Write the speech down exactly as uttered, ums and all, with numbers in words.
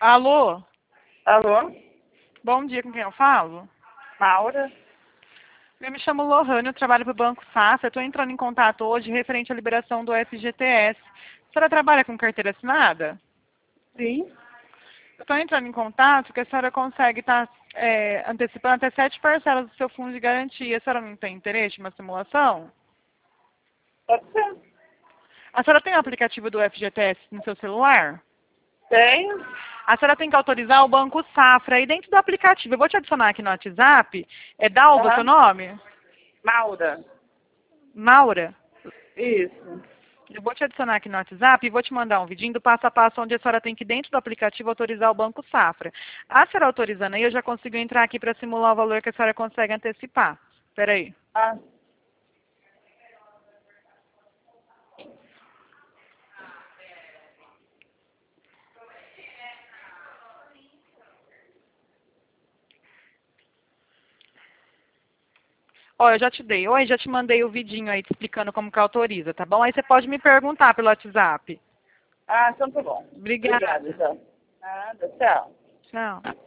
Alô? Alô? Bom dia, com quem eu falo? Maura? Eu me chamo Lohane, eu trabalho para o Banco Safra. Estou entrando em contato hoje referente à liberação do F G T S. A senhora trabalha com carteira assinada? Sim. Eu estou entrando em contato porque a senhora consegue estar é, antecipando até sete parcelas do seu fundo de garantia. A senhora não tem interesse em uma simulação? Pode ser. A senhora tem o aplicativo do F G T S no seu celular? Tenho. A senhora tem que autorizar o Banco Safra aí dentro do aplicativo. Eu vou te adicionar aqui no WhatsApp. É Dalva seu Aham. nome? Maura. Maura? Isso. Eu vou te adicionar aqui no WhatsApp e vou te mandar um vidinho do passo a passo onde a senhora tem que, dentro do aplicativo, autorizar o Banco Safra. A senhora autorizando aí, eu já consigo entrar aqui para simular o valor que a senhora consegue antecipar. Espera aí. Ah, Ó, eu já te dei. Oi, já te mandei o vidinho aí te explicando como que autoriza, tá bom? Aí você pode me perguntar pelo WhatsApp. ah, então tá bom. Obrigada. Obrigada, então. Nada, tchau. Tchau.